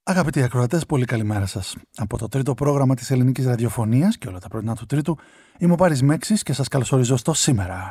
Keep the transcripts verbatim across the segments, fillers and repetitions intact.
Αγαπητοί ακροατές, πολύ καλημέρα σας. Από το τρίτο πρόγραμμα της Ελληνικής Ραδιοφωνίας και όλα τα πρωινά του Τρίτου, είμαι ο Πάρης Μέξης και σας καλωσορίζω στο Σήμερα.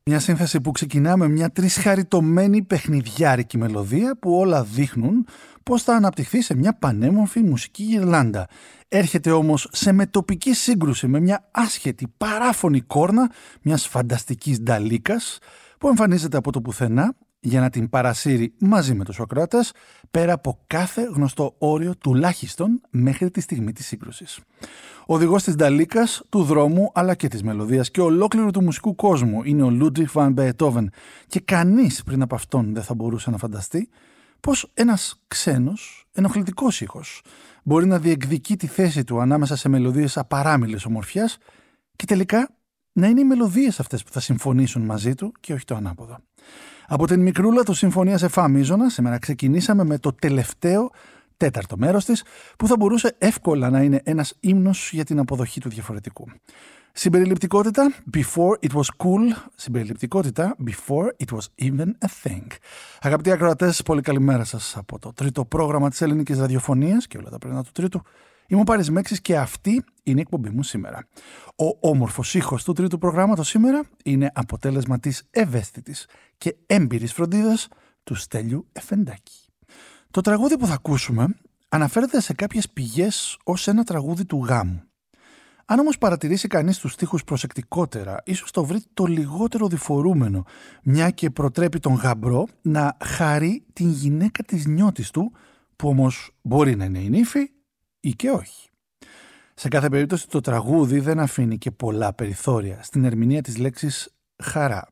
Μια σύνθεση που ξεκινά με μια τρισχαριτωμένη παιχνιδιάρικη μελωδία που όλα δείχνουν πώς θα αναπτυχθεί σε μια πανέμορφη μουσική γυρλάντα. Έρχεται όμως σε μετοπική σύγκρουση με μια άσχετη παράφωνη κόρνα μιας φανταστικής νταλίκας που εμφανίζεται από το πουθενά για να την παρασύρει μαζί με τους ακροατές πέρα από κάθε γνωστό όριο τουλάχιστον μέχρι τη στιγμή της σύγκρουσης. Ο οδηγός της νταλίκας, του δρόμου αλλά και της μελωδίας και ολόκληρου του μουσικού κόσμου είναι ο Ludwig van Beethoven και κανείς πριν από αυτόν δεν θα μπορούσε να φανταστεί πως ένας ξένος, ενοχλητικός ήχος μπορεί να διεκδικεί τη θέση του ανάμεσα σε μελωδίες απαράμιλης ομορφιάς και τελικά να είναι οι μελωδίες αυτές που θα συμφωνήσουν μαζί του και όχι το ανάποδο. Από την μικρούλα του Συμφωνία σε Φα μείζωνα, σήμερα ξεκινήσαμε με το τελευταίο τέταρτο μέρος της, που θα μπορούσε εύκολα να είναι ένας ύμνος για την αποδοχή του διαφορετικού. Συμπεριληπτικότητα, before it was cool. Συμπεριληπτικότητα, before it was even a thing. Αγαπητοί ακροατές, πολύ καλημέρα σας από το τρίτο πρόγραμμα της ελληνικής ραδιοφωνίας και όλα τα πρωινά του τρίτου. Είμαι ο Πάρης Μέξης και αυτή είναι η εκπομπή μου σήμερα. Ο όμορφος ήχος του τρίτου προγράμματος σήμερα είναι αποτέλεσμα της ευαίσθητης και έμπειρης φροντίδας του Στέλιου Εφεντάκη. Το τραγούδι που θα ακούσουμε αναφέρεται σε κάποιες πηγές ως ένα τραγούδι του γάμου. Αν όμως παρατηρήσει κανείς τους στίχους προσεκτικότερα, ίσως το βρει το λιγότερο διφορούμενο, μια και προτρέπει τον γαμπρό να χαρεί την γυναίκα της νιώτης του, που όμως μπορεί να είναι η νύφη ή και όχι. Σε κάθε περίπτωση το τραγούδι δεν αφήνει και πολλά περιθώρια στην ερμηνεία της λέξης χαρά.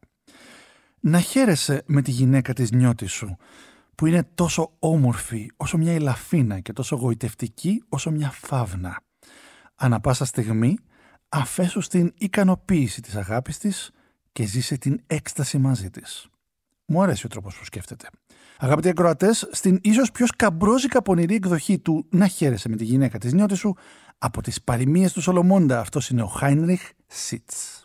Να χαίρεσαι με τη γυναίκα της νιώτης σου, που είναι τόσο όμορφη όσο μια ελαφίνα και τόσο γοητευτική όσο μια φαύνα. Ανά πάσα στιγμή αφέσου στην ικανοποίηση της αγάπης της και ζήσε την έκσταση μαζί της. Μου αρέσει ο τρόπος που σκέφτεται. Αγαπητοί ακροατές, στην ίσως πιο σκαμπρόζικα πονηρή εκδοχή του «Να χαίρεσαι με τη γυναίκα της νιώτης σου» από τις παροιμίες του Σολομώντα, αυτός είναι ο Heinrich Sitz.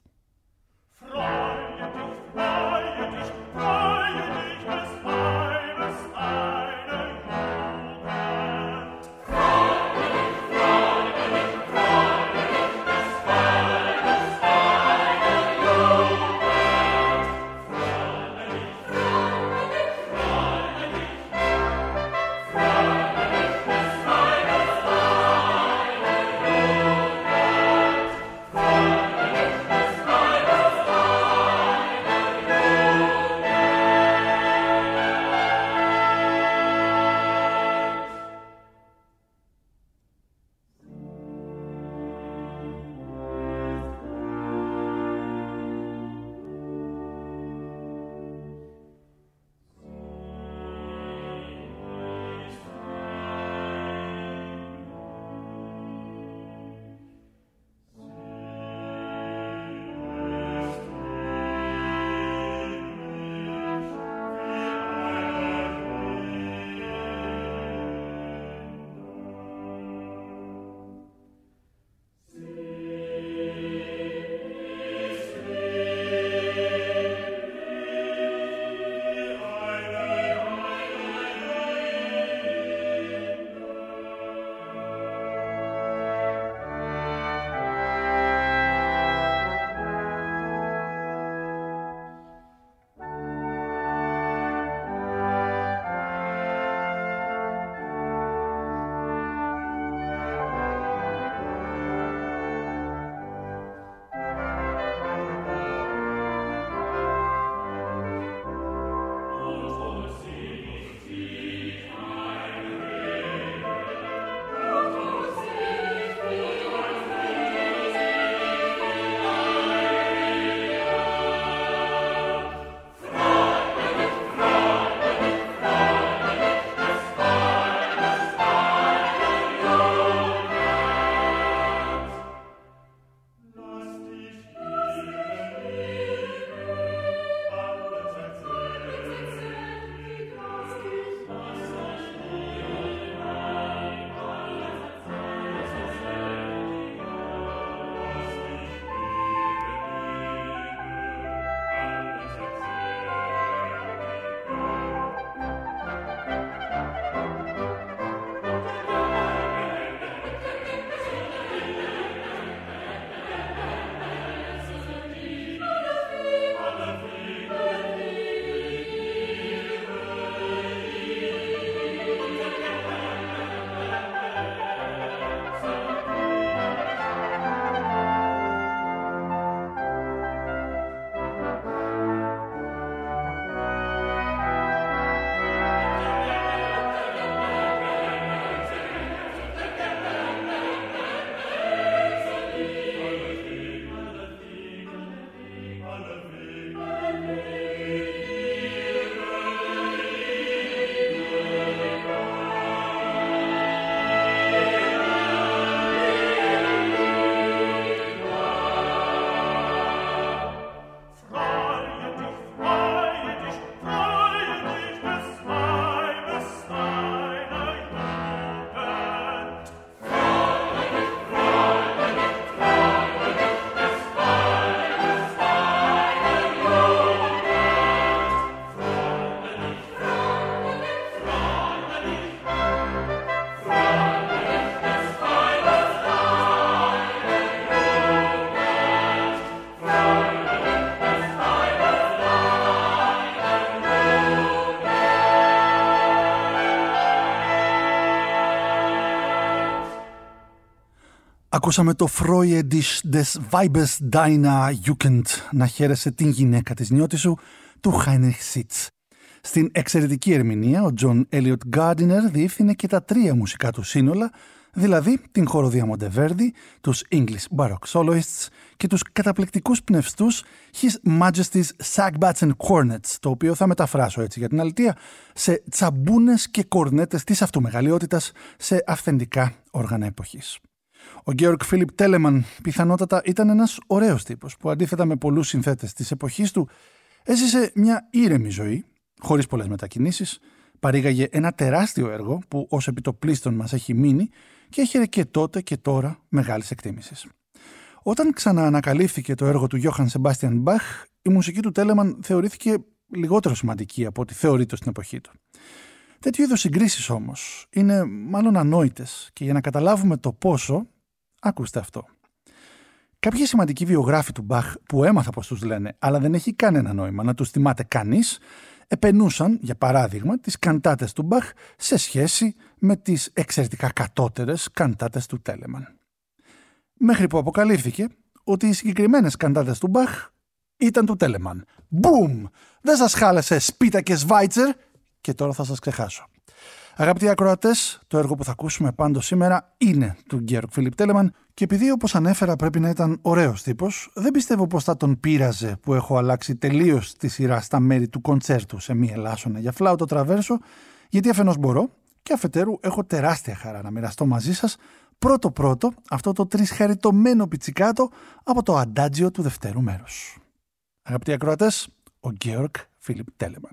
Ακούσαμε το Freue dich des Weibes deiner Jugend, να χαίρεσαι την γυναίκα της νιώτης σου, του Heinrich Sitz. Στην εξαιρετική ερμηνεία, ο John Elliot Gardiner διεύθυνε και τα τρία μουσικά του σύνολα, δηλαδή την χοροδία Monteverdi, τους English Baroque Soloists και τους καταπληκτικούς πνευστούς His Majesty's Sagbats and Cornets, το οποίο θα μεταφράσω έτσι για την αλητεία, σε τσαμπούνες και κορνέτες της αυτομεγαλειότητας σε αυθεντικά όργανα εποχής. Ο Georg Philipp Telemann πιθανότατα ήταν ένας ωραίος τύπος που αντίθετα με πολλούς συνθέτες της εποχής του έζησε μια ήρεμη ζωή, χωρίς πολλές μετακινήσεις, παρήγαγε ένα τεράστιο έργο που ως επιτοπλίστων μας έχει μείνει και έχερε και τότε και τώρα μεγάλης εκτίμησης. Όταν ξαναανακαλύφθηκε το έργο του Johann Sebastian Bach, η μουσική του Telemann θεωρήθηκε λιγότερο σημαντική από ό,τι θεωρείται στην εποχή του. Τέτοιου είδους συγκρίσεις όμως είναι μάλλον ανόητες και για να καταλάβουμε το πόσο, ακούστε αυτό. Κάποιοι σημαντικοί βιογράφοι του Μπαχ που έμαθα πως τους λένε, αλλά δεν έχει κανένα νόημα να τους θυμάται κανείς, επενούσαν, για παράδειγμα, τις καντάτες του Μπαχ σε σχέση με τις εξαιρετικά κατώτερες καντάτες του Τέλεμαν. Μέχρι που αποκαλύφθηκε ότι οι συγκεκριμένες καντάτες του Μπαχ ήταν του Τέλεμαν. Μπουμ! Δεν σας χάλεσε σπίτα και σβάιτσερ και τώρα θα σας ξεχάσω. Αγαπητοί ακροατές, το έργο που θα ακούσουμε πάντως σήμερα είναι του Georg Philipp Telemann και επειδή όπως ανέφερα πρέπει να ήταν ωραίος τύπος, δεν πιστεύω πως θα τον πείραζε που έχω αλλάξει τελείως τη σειρά στα μέρη του κοντσέρτου σε μία ελάσσονα για φλάουτο τραβέρσο, γιατί αφενός μπορώ και αφετέρου έχω τεράστια χαρά να μοιραστώ μαζί σας πρώτο-πρώτο αυτό το τρισχαριτωμένο πιτσικάτο από το αντάτζιο του δευτέρου μέρους. Αγαπητοί ακροατές, ο Georg Philipp Telemann.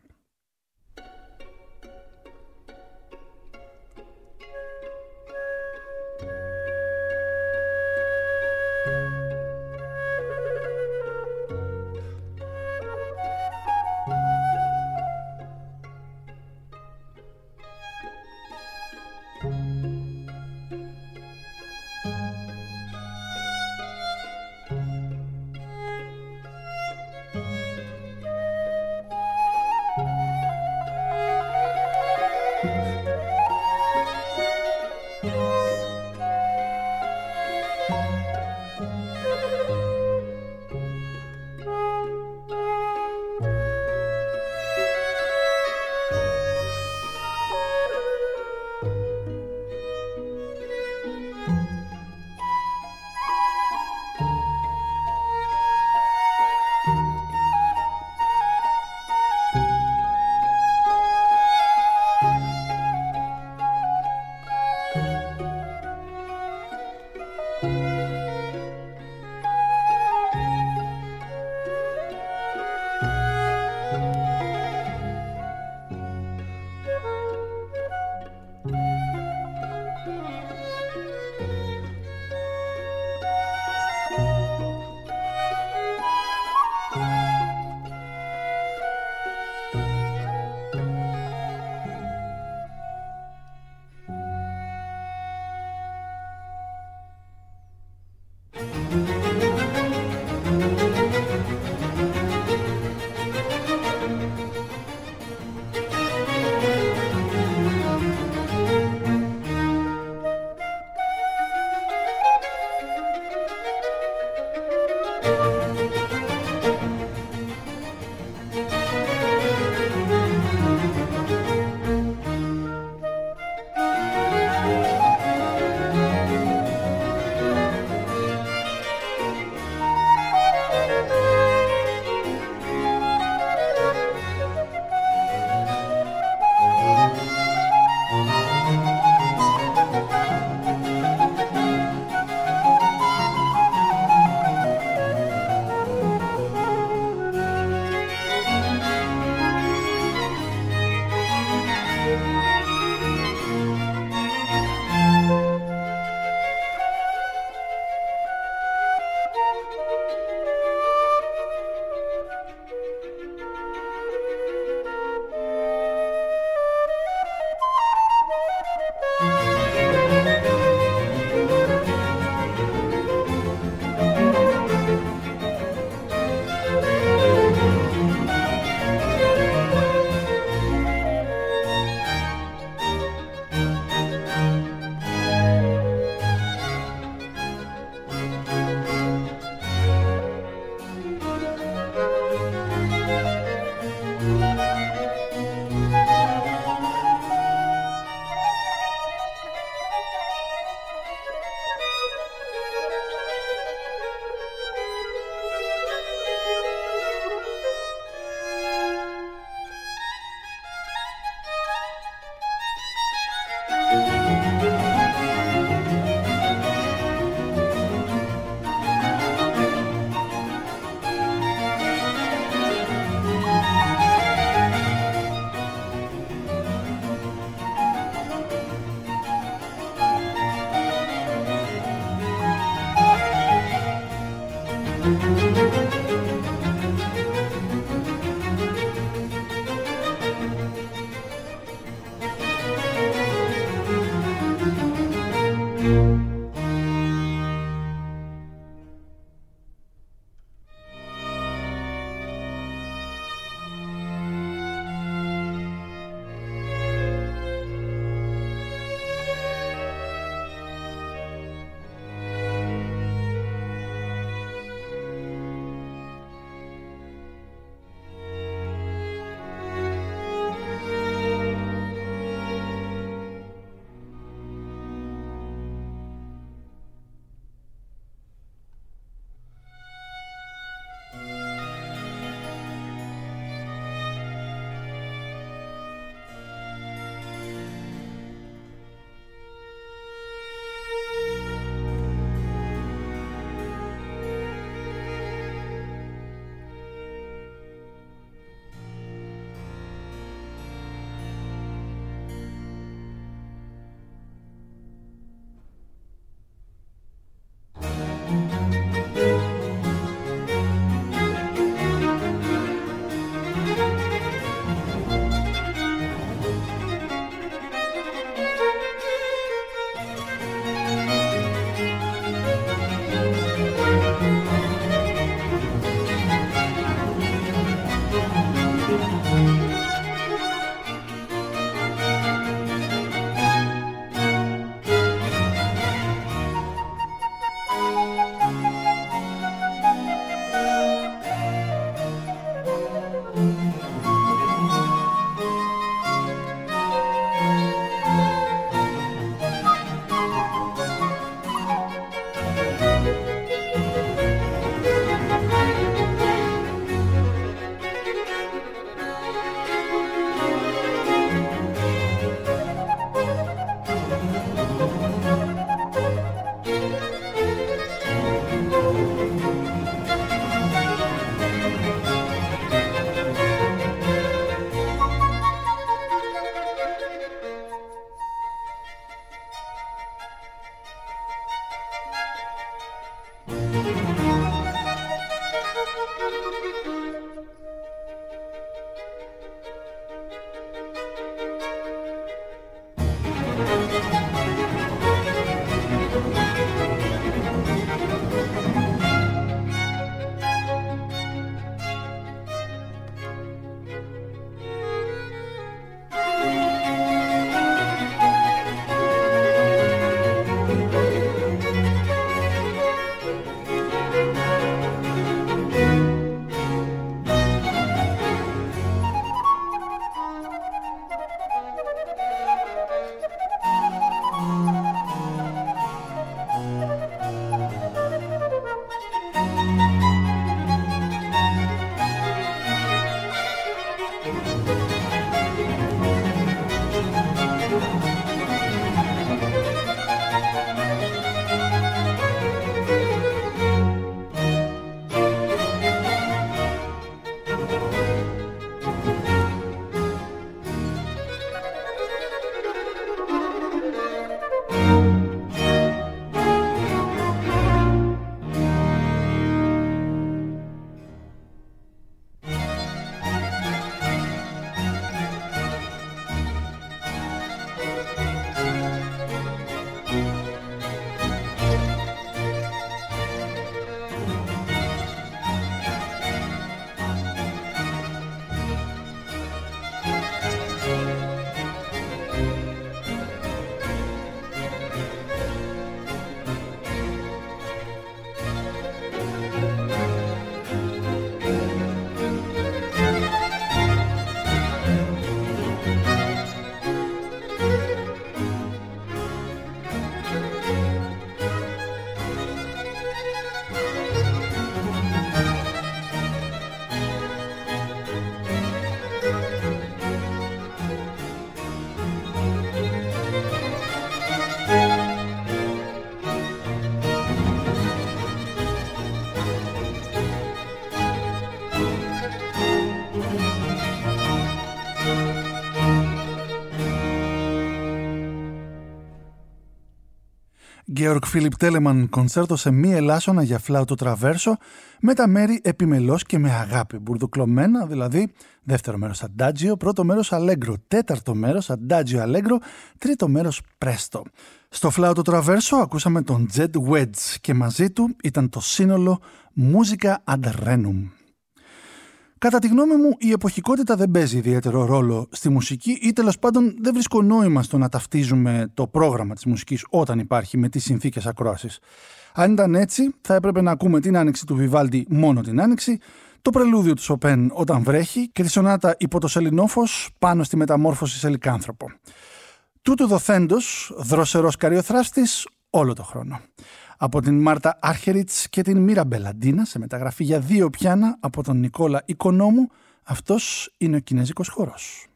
Georg Philipp Telemann κονσέρτο σε μη ελάσσονα για φλάουτο τραβέρσο με τα μέρη επιμελώς και με αγάπη. Μπουρδουκλωμένα, δηλαδή δεύτερο μέρος αντάτζιο, πρώτο μέρος αλέγκρο, τέταρτο μέρος αντάτζιο αλέγκρο, τρίτο μέρος πρέστο. Στο φλάουτο τραβέρσο ακούσαμε τον Jed Wedge και μαζί του ήταν το σύνολο Musica ad Renum. Κατά τη γνώμη μου, η εποχικότητα δεν παίζει ιδιαίτερο ρόλο στη μουσική ή τέλος πάντων δεν βρίσκω νόημα στο να ταυτίζουμε το πρόγραμμα της μουσικής όταν υπάρχει με τις συνθήκες ακρόασης. Αν ήταν έτσι, θα έπρεπε να ακούμε την άνοιξη του Βιβάλντι μόνο την άνοιξη, το πρελούδιο του Σοπέν όταν βρέχει και τη σονάτα υπό το σελινόφος πάνω στη μεταμόρφωση σε λικάνθρωπο. Τούτου δοθέντος, δροσερός καριοθράφστης όλο το χρόνο. Από την Μάρτα Άρχεριτς και την Μίραμπελ Αντίνα σε μεταγραφή για δύο πιάνα από τον Νικόλα Οικονόμου, αυτός είναι ο κινέζικος χορός.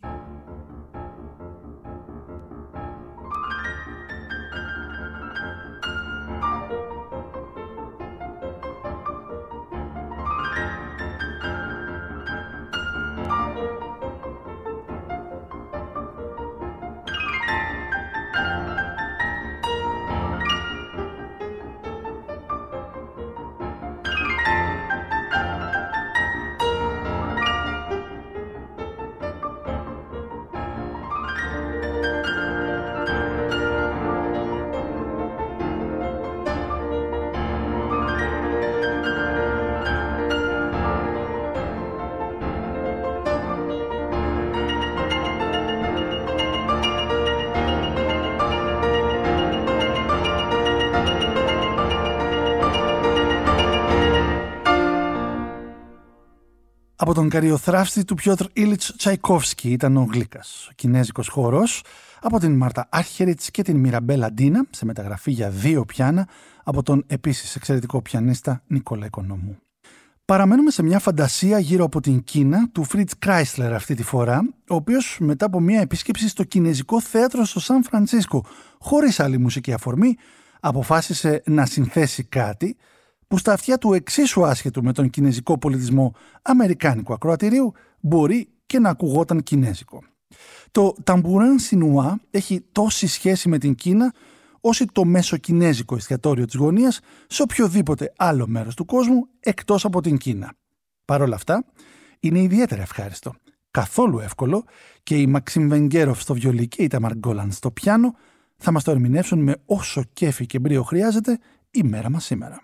Από τον καριοθράφστη του Πιότρ Ήλιτς Τσαϊκόφσκι ήταν ο Γλίκας, ο κινέζικος χορός, από την Μάρτα Άρχεριτς και την Μιραμπέλ Αντίνα σε μεταγραφή για δύο πιάνα από τον επίσης εξαιρετικό πιανίστα Νικόλα Οικονόμου. Παραμένουμε σε μια φαντασία γύρω από την Κίνα του Φριτς Κράισλερ αυτή τη φορά, ο οποίος μετά από μια επίσκεψη στο Κινέζικο Θέατρο στο Σαν Φρανσίσκο, χωρίς άλλη μουσική αφορμή, αποφάσισε να συνθέσει κάτι που στα αυτιά του εξίσου άσχετου με τον κινέζικο πολιτισμό αμερικάνικου ακροατηρίου μπορεί και να ακουγόταν κινέζικο. Το Tambourin Chinois έχει τόση σχέση με την Κίνα όσο το μέσο-κινέζικο εστιατόριο της γωνίας σε οποιοδήποτε άλλο μέρος του κόσμου εκτός από την Κίνα. Παρ' όλα αυτά, είναι ιδιαίτερα ευχάριστο, καθόλου εύκολο και η Μαξίμ Βενγκέροφ στο βιολί και η Ταμάρ Γκόλαν στο πιάνο θα μας το ερμηνεύσουν με όσο κέφι και μπρίο χρειάζεται η μέρα μας σήμερα.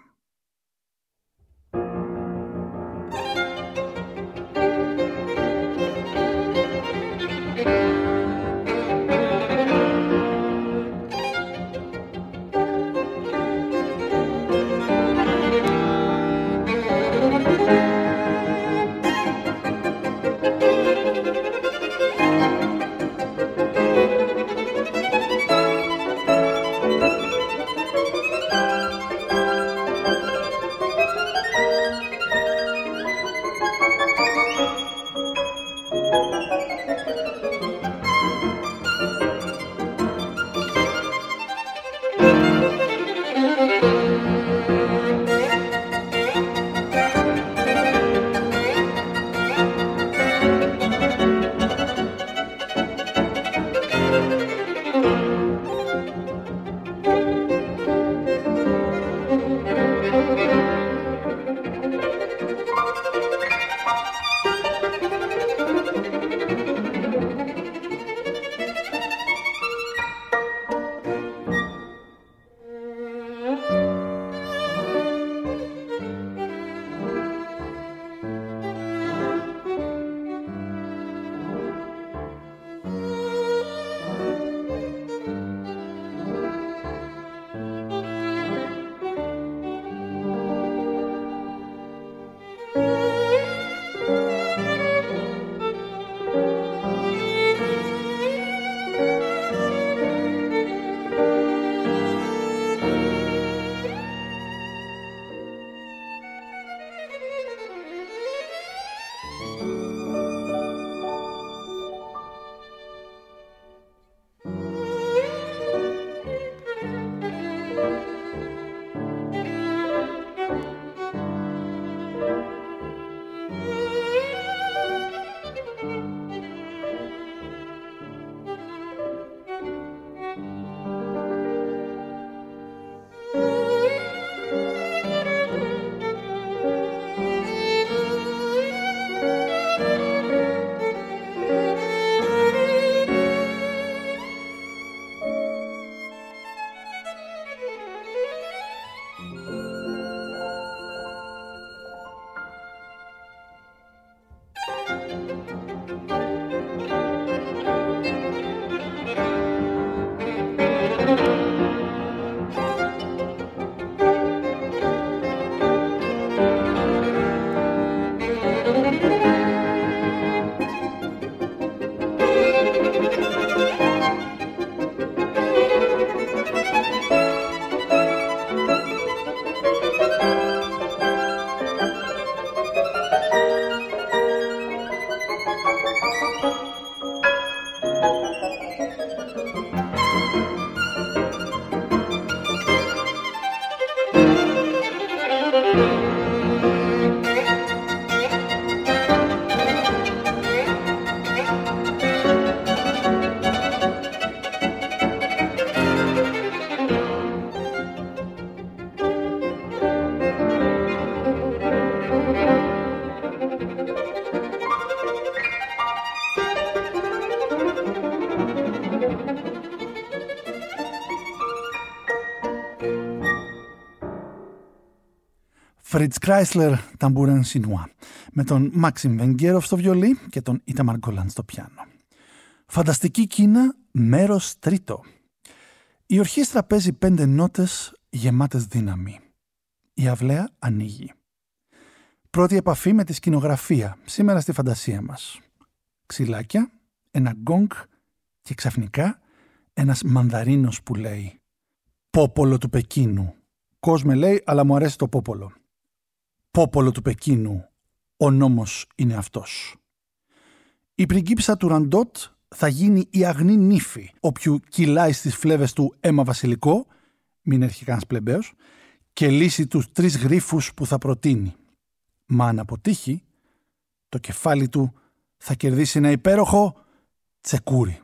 Fritz Chrysler, Tambourin Chinois, με τον Maxim Vengerov στο βιολί και τον Itamar Golan στο πιάνο. Φανταστική Κίνα, μέρος τρίτο. Η ορχήστρα παίζει πέντε νότες γεμάτες δύναμη. Η αυλαία ανοίγει. Πρώτη επαφή με τη σκηνογραφία, σήμερα στη φαντασία μας. Ξυλάκια, ένα γκόγκ και ξαφνικά ένας μανδαρίνος που λέει «Πόπολο του Πεκίνου». Κόσμε λέει, αλλά μου αρέσει το πόπολο. «Πόπολο του Πεκίνου, ο νόμος είναι αυτός». Η πριγκίπισσα του Ραντότ θα γίνει η αγνή νύφη, όποιου κυλάει στις φλέβες του αίμα βασιλικό, μην έρχει κανένας πλεμπαίος, και λύσει τους τρεις γρίφους που θα προτείνει. Μα αν αποτύχει, το κεφάλι του θα κερδίσει ένα υπέροχο τσεκούρι.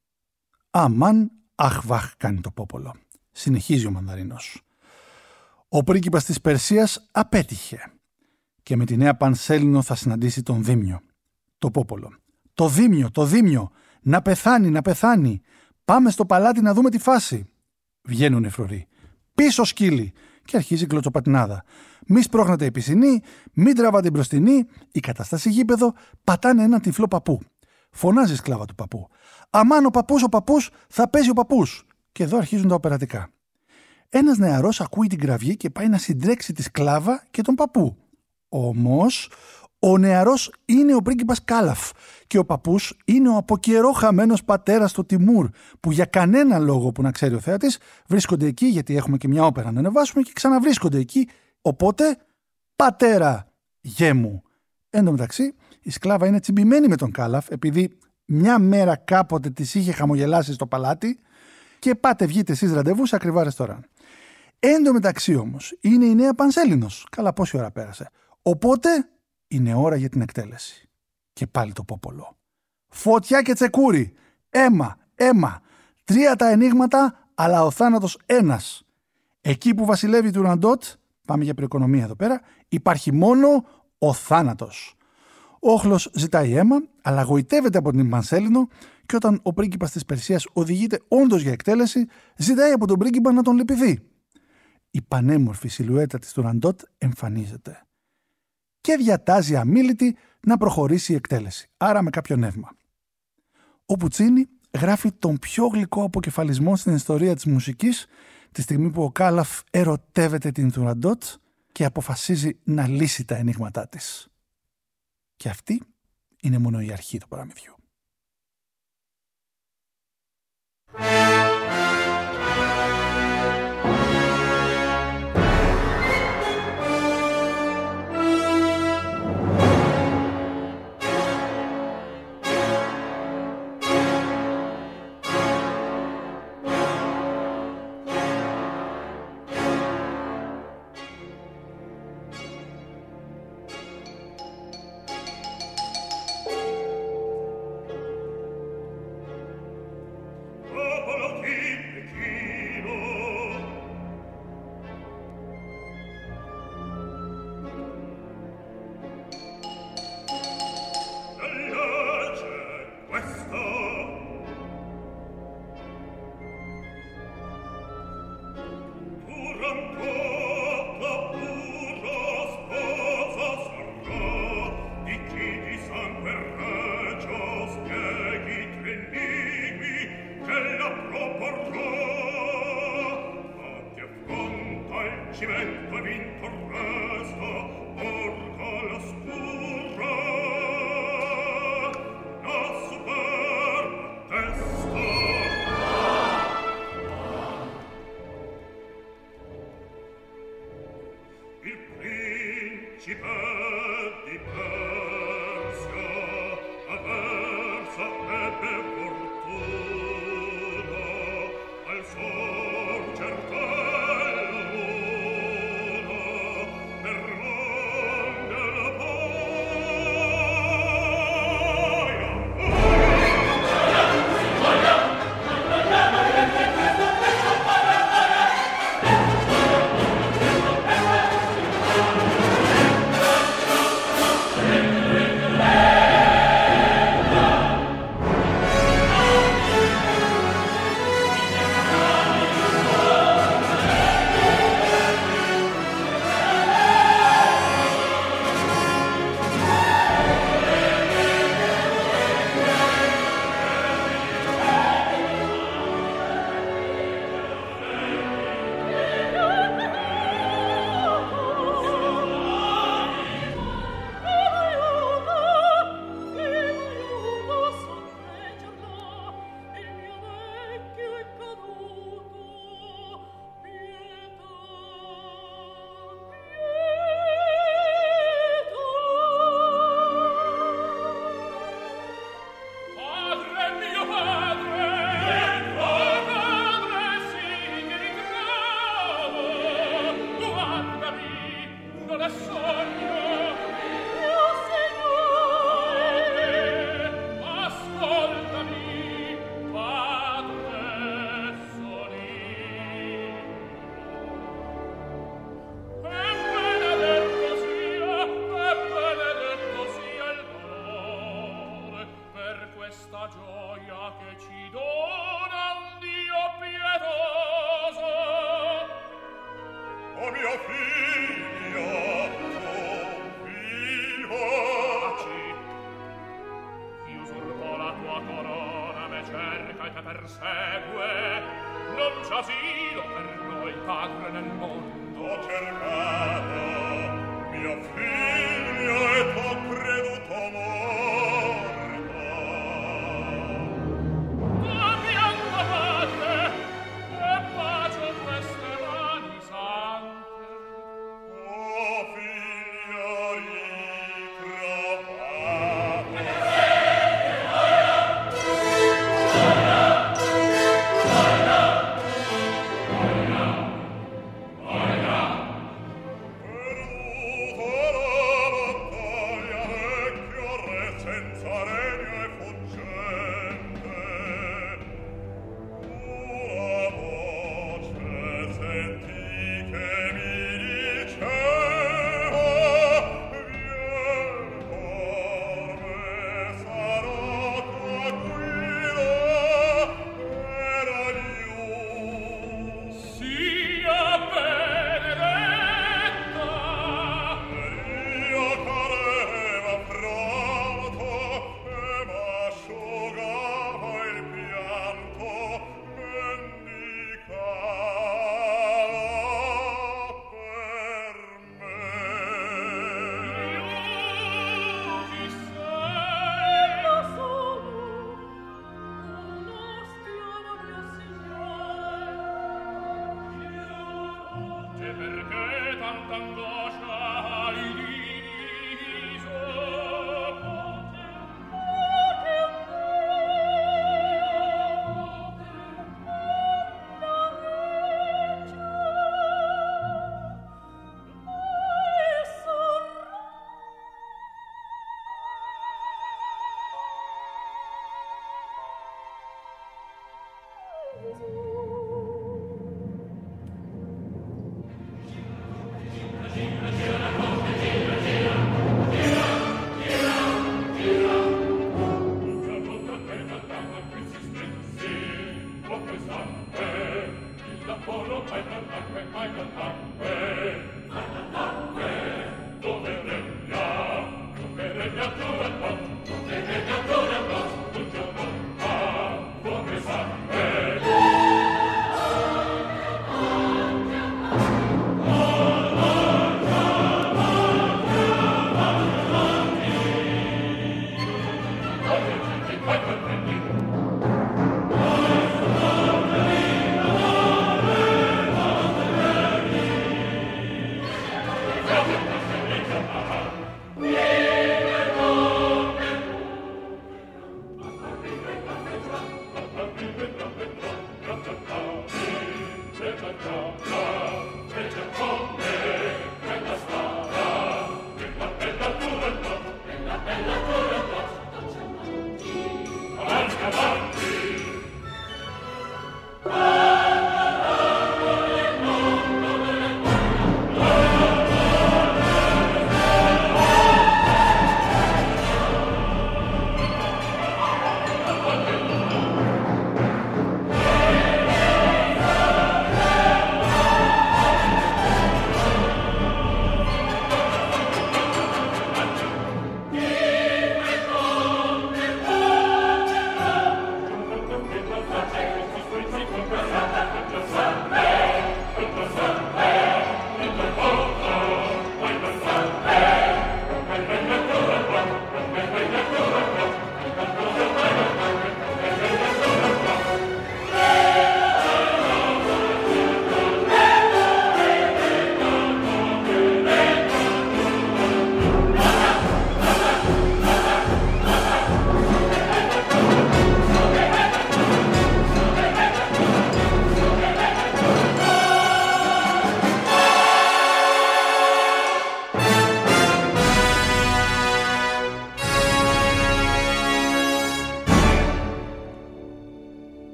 Αμάν, αχ βαχ κάνει το πόπολο. Συνεχίζει ο Μανδαρίνος. Ο πρίγκιπας της Περσίας απέτυχε και με τη νέα Πανσέλινο θα συναντήσει τον Δίμιο. Το πόπολο. Το Δίμιο, το Δίμιο, να πεθάνει, να πεθάνει. Πάμε στο παλάτι να δούμε τη φάση. Βγαίνουν οι φρουροί. Πίσω σκύλι. Και αρχίζει η κλωτσοπατινάδα. Μη σπρώχνετε η πισινή, μην τραβάτε μπροστινή, η κατάσταση γήπεδο, πατάνε έναν τυφλό παππού. Φωνάζει η σκλάβα του παππού. Αμάν ο παππούς, ο παππούς, θα παίζει ο παππούς. Και εδώ αρχίζουν τα οπερατικά. Ένας νεαρός ακούει την κραυγή και πάει να συντρέξει τη σκλάβα και τον παππού. Όμως, ο νεαρός είναι ο πρίγκιπας Κάλαφ και ο παππούς είναι ο από καιρό χαμένος πατέρας του Τιμούρ, που για κανένα λόγο που να ξέρει ο θέατης βρίσκονται εκεί, γιατί έχουμε και μια όπερα να ανεβάσουμε και ξαναβρίσκονται εκεί. Οπότε, πατέρα, γέ μου. Εν τω μεταξύ, η σκλάβα είναι τσιμπημένη με τον Κάλαφ, επειδή μια μέρα κάποτε της είχε χαμογελάσει στο παλάτι και πάτε βγείτε εσείς ραντεβού σε ακριβά ρεστοράν. Εν τω μεταξύ όμως, είναι η νέα Πανσέλινος. Καλά, πόση ώρα πέρασε. Οπότε, είναι ώρα για την εκτέλεση. Και πάλι το πόπολο. Φωτιά και τσεκούρι. Αίμα, αίμα. Τρία τα ενίγματα, αλλά ο θάνατος ένας. Εκεί που βασιλεύει του Ραντότ, πάμε για προοικονομία εδώ πέρα, υπάρχει μόνο ο θάνατος. Ο όχλος ζητάει αίμα, αλλά γοητεύεται από την Πανσέλινο και όταν ο πρίγκιπας της Περσίας οδηγείται όντως για εκτέλεση, ζητάει από τον πρίγκιπα να τον λυπηθεί. Η πανέμορφη σιλουέτα της του Ραντότ εμφανίζεται και διατάζει αμίλητη να προχωρήσει η εκτέλεση, άρα με κάποιο νεύμα. Ο Πουτσίνι γράφει τον πιο γλυκό αποκεφαλισμό στην ιστορία της μουσικής, τη στιγμή που ο Κάλαφ ερωτεύεται την Τουραντότ και αποφασίζει να λύσει τα ενίγματά της. Και αυτή είναι μόνο η αρχή του παραμυθιού.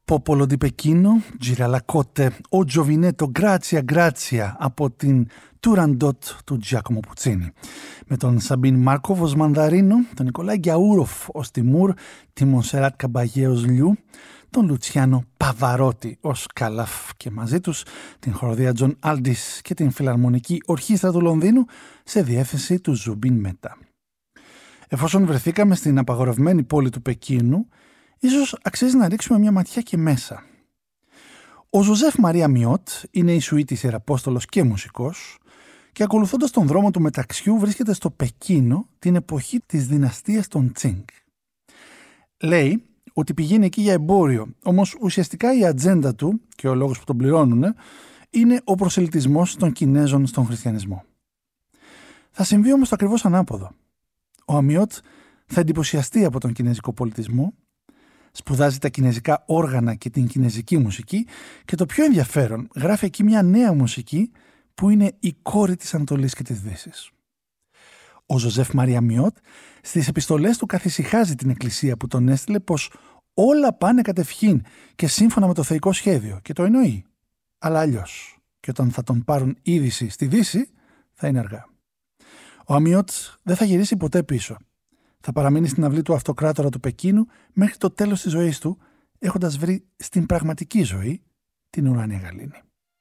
Popolo di Pechino, Giralacote, O Giovinetto, Grazia, Grazia από την Turandot του Giacomo Puccini. Με τον Σαμπίν Μάρκοβ ως Μανδαρίνο, τον Νικολάη Γκιαούροφ ως Τιμούρ, τη Μονσεράτ Καμπαγέ ως Λιού, τον Λουτσιάνο Παβαρότη ως Καλαφ και μαζί τους την χοροδία Τζον Άλντις και την Φιλαρμονική Ορχήστρα του Λονδίνου σε διεύθυνση του Ζουμπίν Μέτα. Εφόσον βρεθήκαμε στην απαγορευμένη πόλη του Πεκίνου, ίσως αξίζει να ρίξουμε μια ματιά και μέσα. Ο Ζωζέφ Μαρία Μιότ είναι Ιησουήτης Ιεραπόστολος και μουσικός και ακολουθώντας τον δρόμο του μεταξιού βρίσκεται στο Πεκίνο την εποχή της δυναστείας των Τσίνγκ. Λέει ότι πηγαίνει εκεί για εμπόριο, όμως ουσιαστικά η ατζέντα του και ο λόγος που τον πληρώνουν είναι ο προσελητισμός των Κινέζων στον χριστιανισμό. Θα συμβεί όμως το ακριβώς ανάποδο. Ο Αμιότ θα εντυπωσιαστεί από τον κινέζικο πολιτισμό, σπουδάζει τα κινέζικα όργανα και την κινέζικη μουσική και το πιο ενδιαφέρον, γράφει εκεί μια νέα μουσική που είναι η κόρη της Ανατολής και της Δύσης. Ο Ζωζέφ Μαρία Μιότ στις επιστολές του καθησυχάζει την εκκλησία που τον έστειλε πως όλα πάνε κατευχήν και σύμφωνα με το θεϊκό σχέδιο και το εννοεί. Αλλά αλλιώς, και όταν θα τον πάρουν είδηση στη Δύση θα είναι αργά. Ο Αμιότ δεν θα γυρίσει ποτέ πίσω. Θα παραμείνει στην αυλή του αυτοκράτορα του Πεκίνου μέχρι το τέλος της ζωής του, έχοντας βρει στην πραγματική ζωή την ουράνια γαλήνη.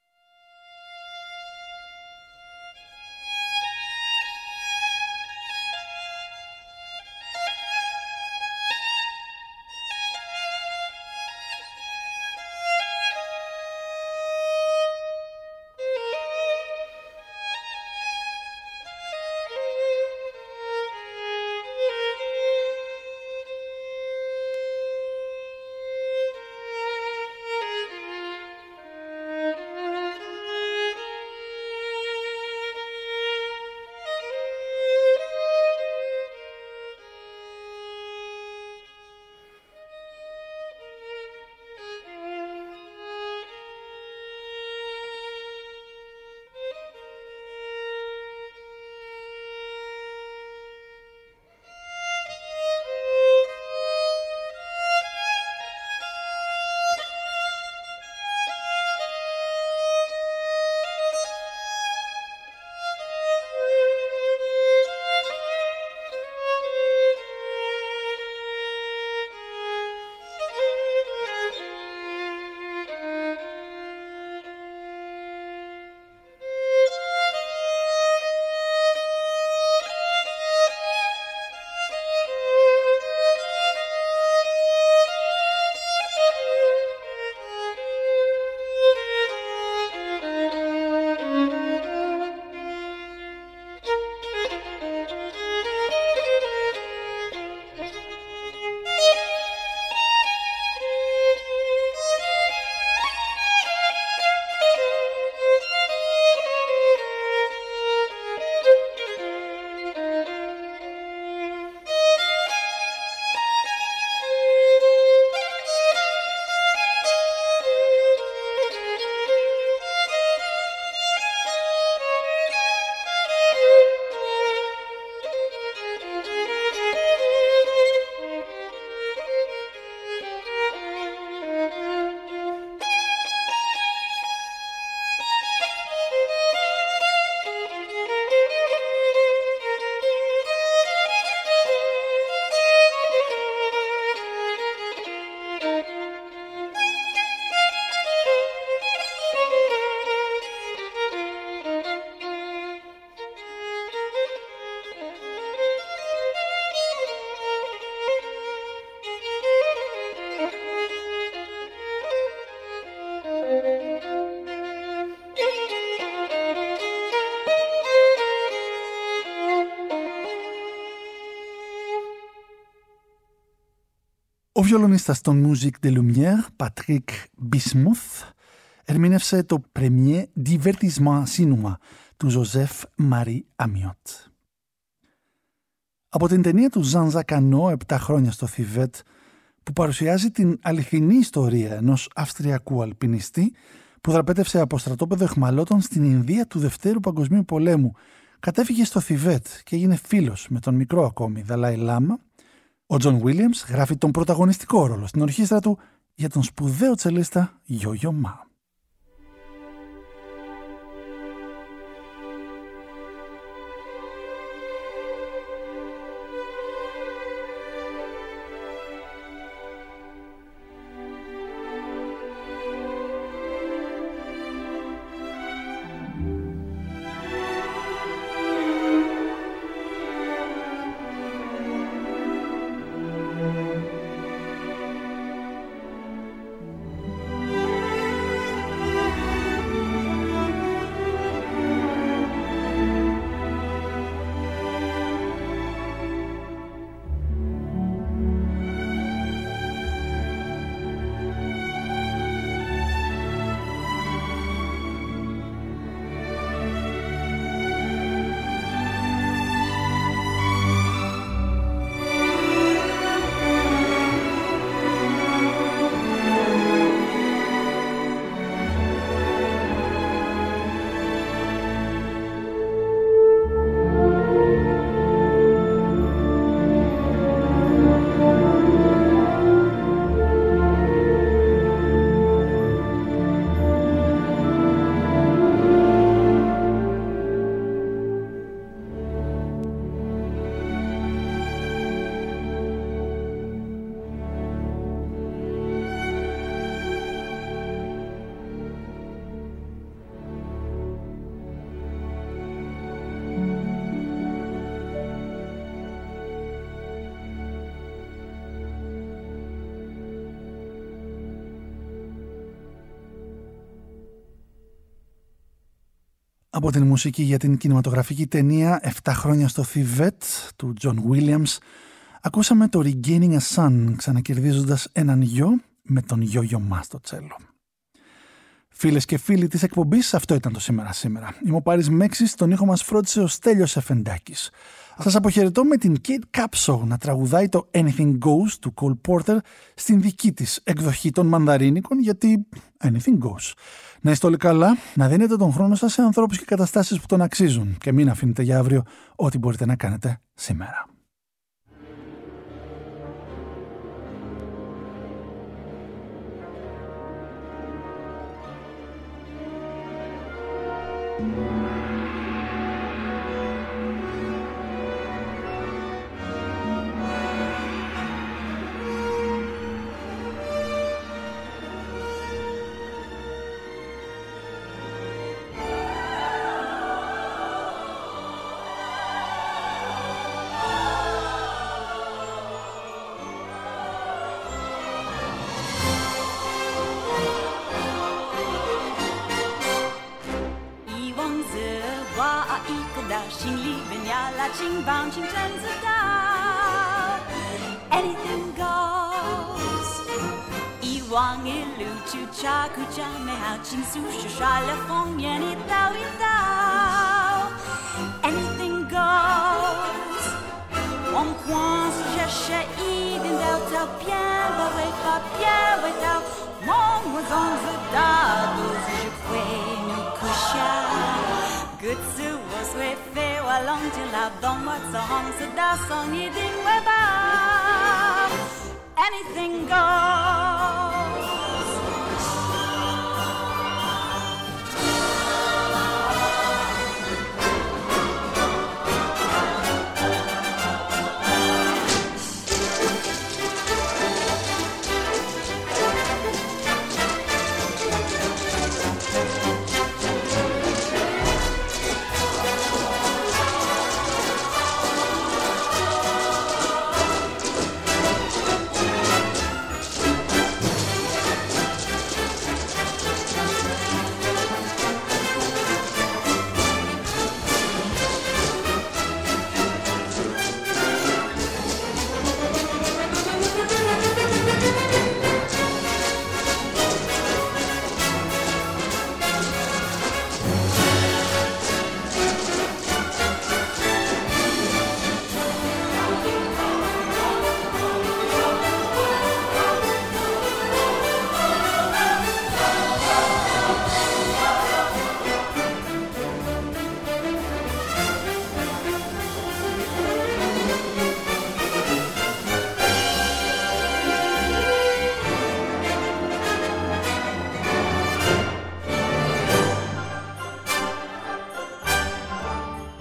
Ο βιολονίστας των Musique de Lumière, Patrick Bismuth, ερμήνευσε το Premier Divertissement Cinéma του Joseph Marie Amiot. Από την ταινία του Ζαν Ζακανό «Επτά χρόνια στο Θιβέτ», που παρουσιάζει την αληθινή ιστορία ενός Αυστριακού αλπινιστή που δραπέτευσε από στρατόπεδο αιχμαλώτων στην Ινδία του Δευτέρου Παγκοσμίου Πολέμου, κατέφυγε στο Θιβέτ και έγινε φίλος με τον μικρό ακόμη Δαλάι Λάμα, ο Τζον Βίλιαμς γράφει τον πρωταγωνιστικό ρόλο στην ορχήστρα του για τον σπουδαίο τσελίστα Yo-Yo Ma. Από την μουσική για την κινηματογραφική ταινία «Εφτά χρόνια στο Θιβέτ» του John Williams, ακούσαμε το Regaining a Son, ξανακερδίζοντας έναν γιο με τον Yo-Yo Ma στο τσέλο. Φίλες και φίλοι της εκπομπής, αυτό ήταν το Σήμερα Σήμερα. Είμαι ο Πάρης Μέξης, τον ήχο μας φρόντισε ο Στέλιος Εφεντάκης. Σας αποχαιρετώ με την Kate Capshaw να τραγουδάει το Anything Goes του Cole Porter στην δική της εκδοχή των μανδαρίνικων, γιατί anything goes. Να είστε όλοι καλά, να δίνετε τον χρόνο σας σε ανθρώπους και καταστάσεις που τον αξίζουν και μην αφήνετε για αύριο ό,τι μπορείτε να κάνετε σήμερα. Anything goes. 一望一路去查苦家美好情愫是耍了风眼一刀一刀。Anything goes. 往光是这些一点到头偏不会发偏味道，梦我总是大肚子是会努苦笑。各自我随飞我龙就老懂我从是大son一定会爆。Anything goes.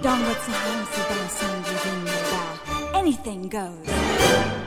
dans votre silence et dans son divin regard. Anything goes.